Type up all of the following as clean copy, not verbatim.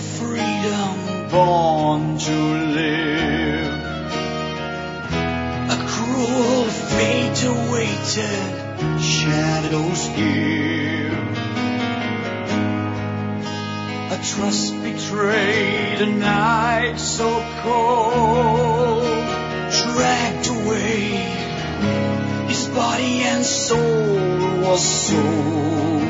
freedom born to live. A cruel fate awaited, shadows give. A trust betrayed, a night so cold, dragged away, his body and soul was sold.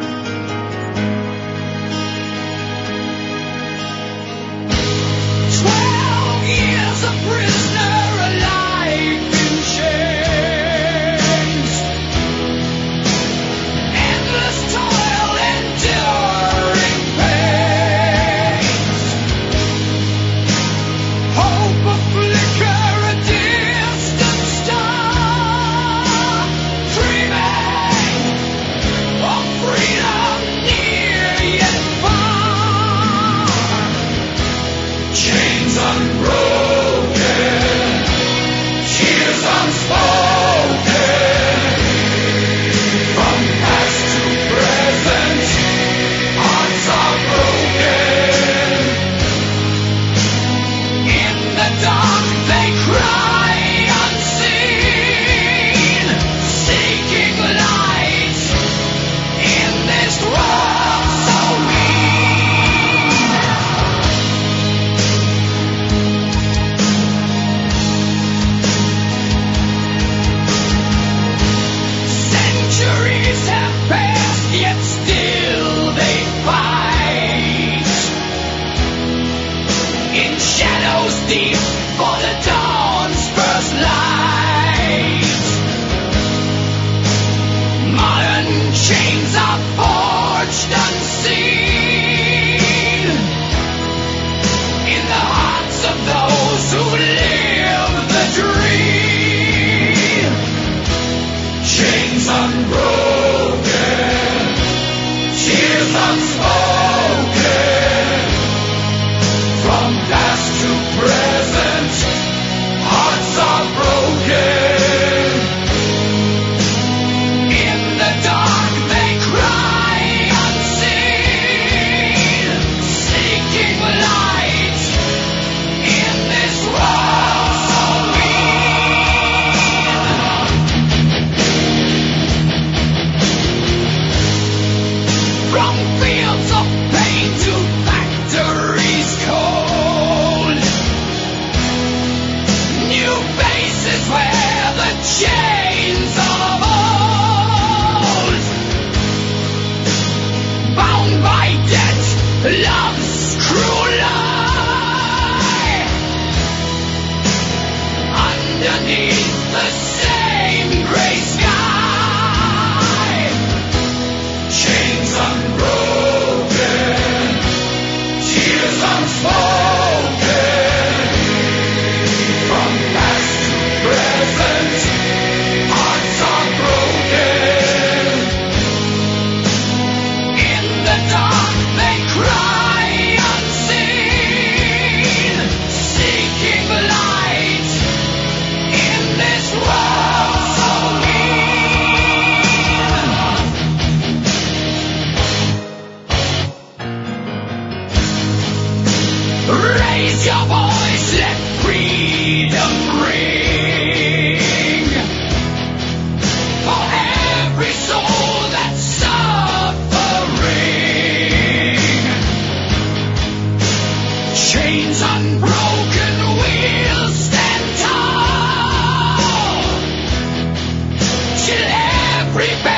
12 years a prisoner, a life in chains, endless toil, enduring pains, hope a flicker, a distant star, dreaming of freedom near yet far. Chains unbroken, tears unspoken, from past to present, hearts are broken. In the dark they cry unseen, seeking light in this world so mean. Centuries have passed, yet still they fight. In shadows deep for the dawn's first light. Modern chains are forged unseen in the hearts of those who live the dream. Chains unbroken, tears unspoken, from past to present, hearts are broken. In the dark they cry unseen, seeking light in this world so mean. From fields of pain to factories cold, new faces wear the chains of old. Bound by debt, love's cruel lie, underneath the same gray sky. Chains unbroken, tears unspoken, from past to present, hearts are broken. In the dark they cry unseen, seeking light in this world so mean. Raise your voice, let freedom ring for every soul that's suffering. Chains unbroken, we'll stand tall till every